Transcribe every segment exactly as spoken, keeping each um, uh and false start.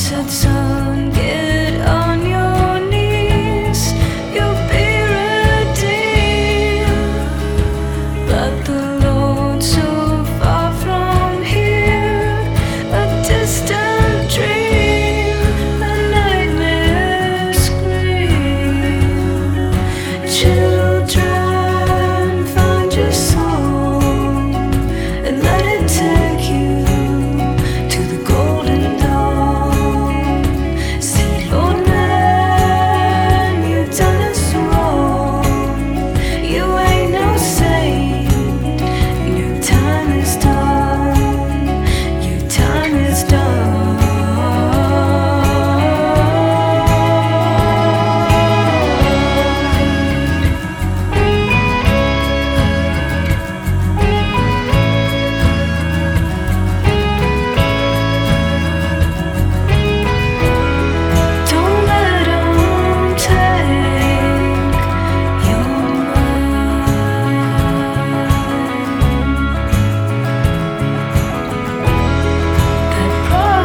said, son, get on your knees, you'll be redeemed. But the Lord so far from here, a distant dream, a nightmare scream. Children, find your song and let it take you to the golden dawn. See, Lord, man, you've done us wrong. You ain't no saint. Your time is done. Your time is done. Don't let 'em take your mind. That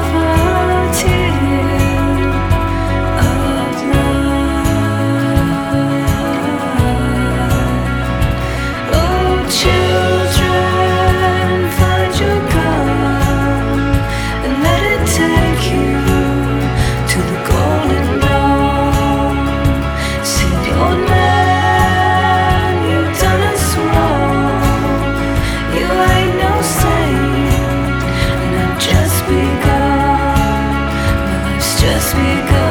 profiteer of life. Oh, children, find your gun and let it take you to the golden dawn. See, old man, you've done us wrong. You ain't no saint, and I've just begun. My life's just begun.